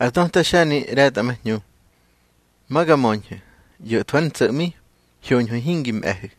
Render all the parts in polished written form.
Ardon ta shani rat amahnu. Magamonje, yo twan tsami, hyon hingim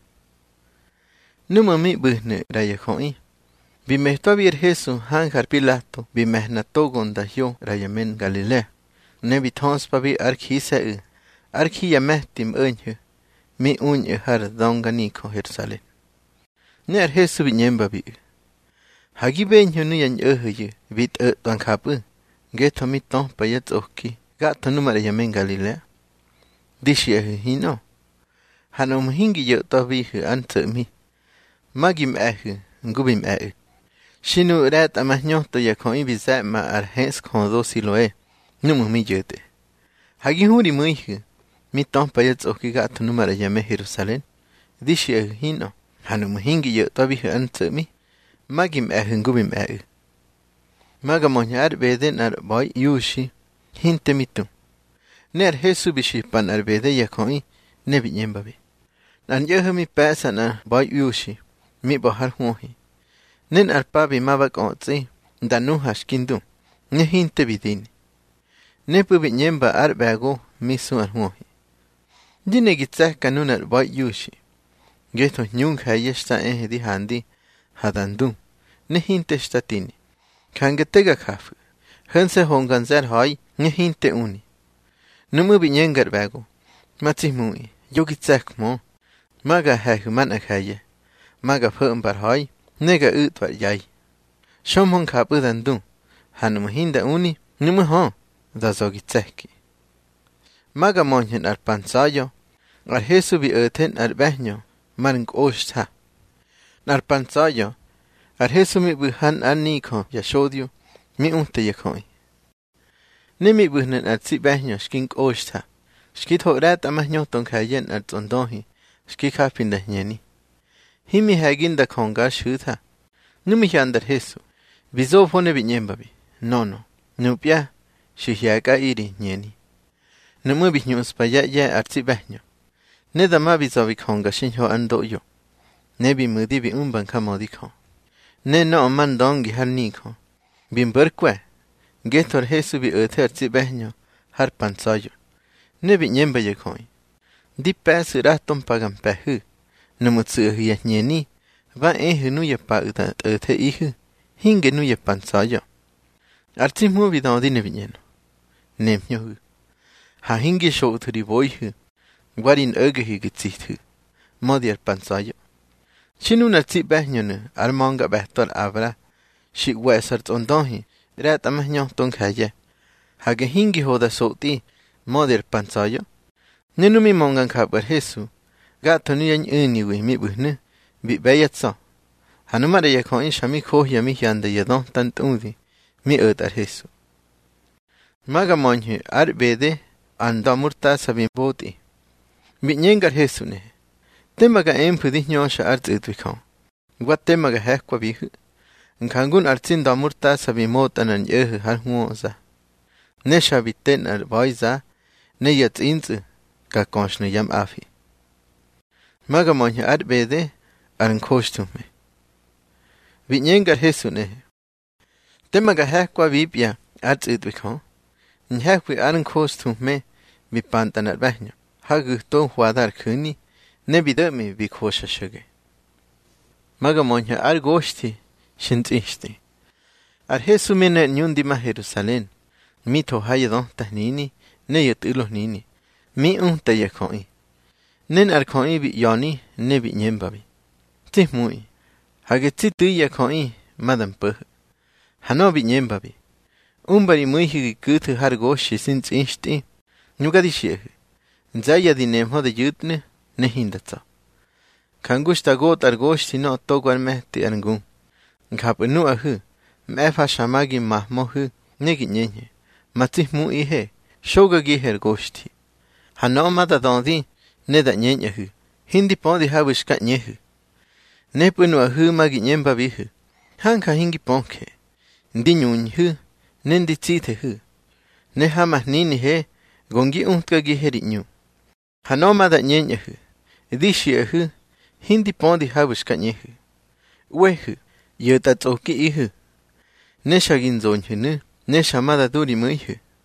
Numa mi buhne raya khoi. Bimehto bir Jesu hangar Pilato bimehnato gonda hyo raya men Galilea. Ne bitons pabi arkhisa arkhi yamehtim önhü. Mi unye har dongani ko Jerusalem. Ner Jesu binyemba bi. Hagi benhü nu yan öhye bit dan kapı. Geto mi ton payat okki. Gato numara yamen Galilea. Dishi hino. Hanum hingi yo tabihu antami. Magim ngubim Shinu rat amahnyonto yakoi biza ma arhens kondo siloe. Numu mi jete. Hagi huri muihu. Mi ton payat okki gato numara yame Jerusalem. Dishi hino. Hanum hingi yo tabihu antami. Magim ngubim Magamonya arbeden boy yushi. Hinte mitu. Ner Jesu bishipan arbede yakoi. Nebi nyembabi. Nan mi pesa na boy yushi. Mi bohar huohi. Nen arpabi mabak otzi. Danu hashkindu. Ne hinte bidini. Nepu binyemba arbago misu arhuohi. Dine gitzah kanunar boy yushi. Geto nyung hayeshta di handi. Hadandu. Ne hinte shtatini. Kangetega kafu. Hense honganzer hoy. Ne hinte uni. Numu binyengar bago. Matzimui. Yogitzak mo. Maga hahuman akhaye. Maga phumbar hoy. Nega utwar yay. Shomhon kapu dandu. Hanum hinda uni. Numu ho. Da zogitzaki. Maga monjen arpansayo. Ar Jesu bi öten arbehno. Marng oshta. Arpansayo. Ar Jesu mi buhan anniko yashodio. Mi unte yakoi. Nimi buhnen ar zibehno skink oshta. Skit horat amahnyonton kayen ar zondohi. Skik hapinda nyeni. Himi haginda kongar shuta. Numi handar Jesu. Bizo pone binyembabi. No. Nupya. Shihyaka iri nyeni. Numu binyus paya artsibahno. Nedama bizovi konga shinho andoyo. Nebi mudi bi umbanka modiko. Ne no mandongi harniko. Bimberkwe. Getor Jesu bi öte artsibahno. Har pansayo. Nebi nyemba yakoi. Di pesu raton pagam pehu. Numutsu nyeni. Va nu yapa utat öte ihu. Hinge nu yapansayo. Artsimu vidodi nebinyeno. Nemnyohu. Ha hingi shoturi boyhu. Warin ögehi gitzithu. Modiar pansayo. Shinun artsibahnyonu. Armanga behtor abra. Shik wesart ondohi. Rat amahnyong tonghaye. Hage hingi hoda soti. Modiar pansayo. Nenumi mongan kabar Jesu. Gato nuyan uniwi mi buhne. Bi bayatsa. Hanumara yakhoin shami koh yami yanda yadon tant udi. Mi ödar Jesu. Maga monhe arbede andamurta sabin boti. Binyengar Jesu ne. Temaga empudi nyosha art utvikon. Wat temaga hekwa bihu. Nkangun artsin damurta sabin motanan yehu harhuoza. Nesha bitten ar boiza. Ne yat inzu. Ka konshnu yam afi. Maga monhe arbede aran koshtume. Binyengar Jesu ne. Temaga hekwa bibia art utvikon. Nhekwi aran koshtume bi pantanar bahnya. Hagu to huadar kuni. Nebidami bi kosha shage. Maga monhe ar goshti. Shintishti. Ar Jesu mene nyundima Jerusalem. Mito hayadon tahnini. Ne yat ulos nini. Mi unta yakoi. Nen ar koi bi yani ne bi nyembabi. Tihmui. Hagetsi tu yakoi madam puh. Hano bi nyembabi. Umbari muihi kutu har goshi since inshti. Nugadishihu. Nzaya di nemho de yutne ne hindatsa. Kangushta got ar goshi no togwar mehti arngun. Nkapenu ahu. Mefa shamagi mahmohu negi nyenye. Matihmu ihe. Shoga giher goshti. Hano mada dondi. Neda nyenyahu. Hindi pondi hawishka nyehu. Nepunu ahu magi nyembabihu. Hanka hingi ponke. Ndi nyunhu. Nendi tsitehu. Ne hamah nini he. Gongi untka giheri nyu. Hano mada nyenyahu. Dishi ahu. Hindi pondi hawishka nyehu. Wehu. Yotatsoki ihu. Ne shagin zonhunu. Ne shamada duri muihu.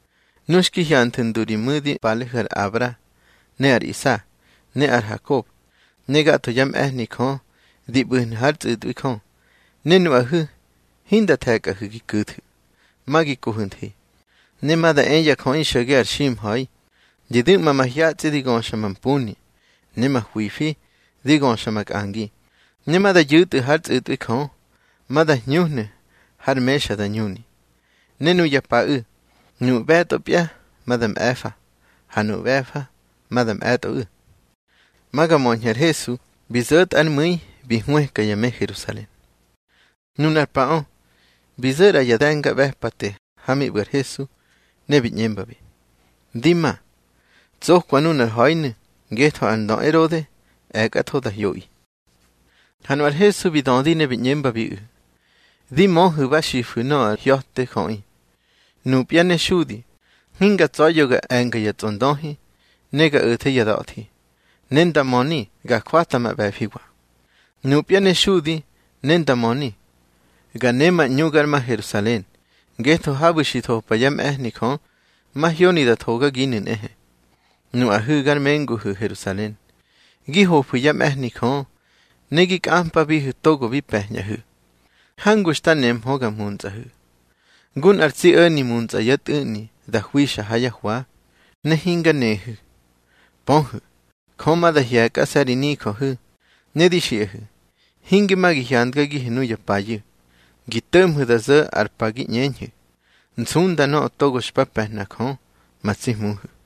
Nushki hiantin duri mudi palihar Abra, ne ar Isa, ne ar Jacob, ne gato yam nikon, di buhin hart idwikon, ne nu ahu, hinda tek ahu gikut, magi kuhundi, ne mada enya kon ishage ar shim hai, jidin mamahyatsi di gon shamampuni, ne mahwifi, di gon shamak angi, ne mada yut hart idwikon, mada nyuhne, har mesha da nyuni, ne nu yapa nu beto pia, madam efa, hanu vefa, madam eto maga monher Jesu, bizot an mui, bihue kayame Jerusalén. Nunar paon, bizot ayadenga vespate, hami ber Jesu, nebi nyembabi. Dima, zoh kwanunar hoine, geto an don Herode, ekato da yoi. Hanuar Jesu bidondi nebi nyembabi Di monhu bashi funo yote koi. Nu piane shudi, hinga tsoyoga enga yatsondohi, nega ute yadoti. Nenda moni ga kwata ma befiwa. Nu piane shudi, nenda moni. Ga nema nyugar ma Jerusalén. Geto habushito payam nikon, ma hioni da toga ginin Nu ahugar menguhu Jerusalén. Giho puyam nikon, negik ampa bihu togo bipehnahu. Hangushta nem hoga munzahu. Gun arzi ni munza yat da huisha hayahwa, ne hinga nehu. Ponhu, koma da hiaka sarini kohu, ne dishihu. Hingi magi hiandga gihinu yapayu. Gitemhu da za arpagi nyenhu. Nsunda no togo shpapehna kon, matsimuhu.